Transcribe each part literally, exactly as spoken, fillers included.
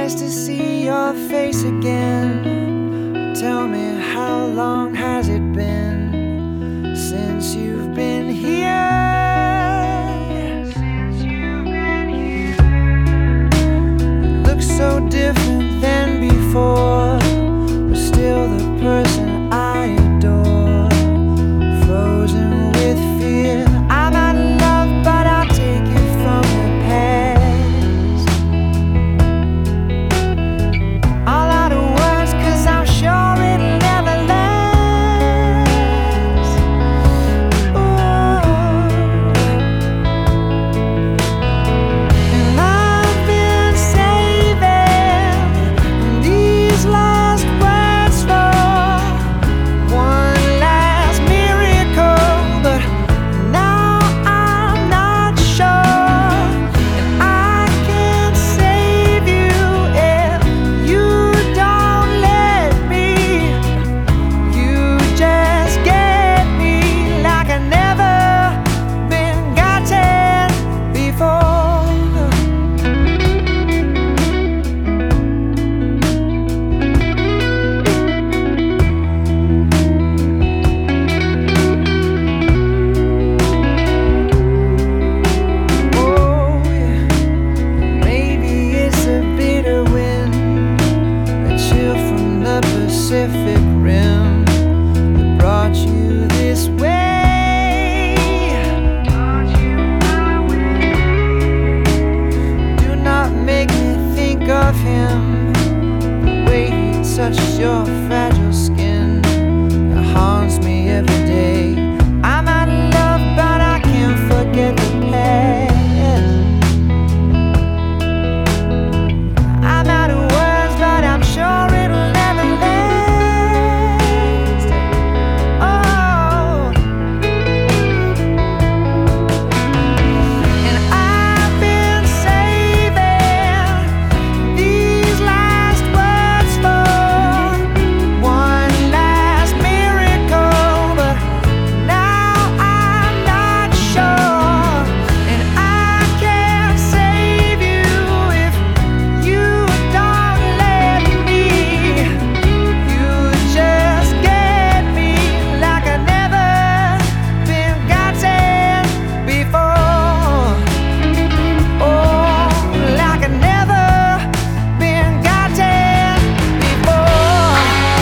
nice to see your face again. Tell me, how long has it been since you've been here? Since you've been here. You look so different than before, but still the person I adore. Frozen with fear, I'm out of love, but I'll take it from the past. All out of words, cause I'm sure it'll never last. Ooh. And I've been saving these last words for one last miracle, but now I'm not sure. And I can't save you if you don't let me. You just get me like I've never been gotten before. Oh, yeah. Maybe it's a bitter wind, a chill from the Pacific Rim that brought you this way. Do not make me think of him, the way he touches your fragile skin. It haunts me every day. I'm out of love, but I can't forget the past. I'm out of words, but I'm sure it'll never last. Oh. And I've been saving these last words for one last miracle, but now I'm not sure. And I can't save you if you don't let me. You just get me like I've never been gotten before. Oh, like I've never been gotten before.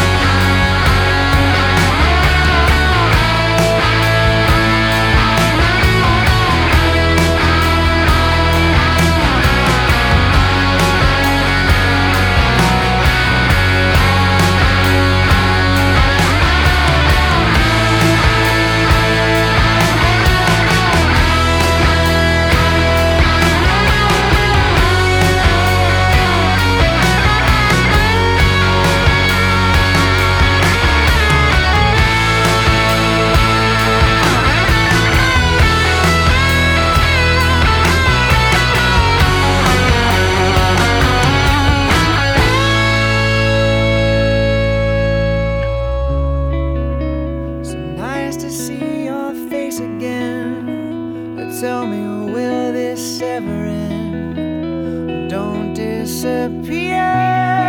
So nice to see your face again. But tell me, will this ever end? Don't disappear.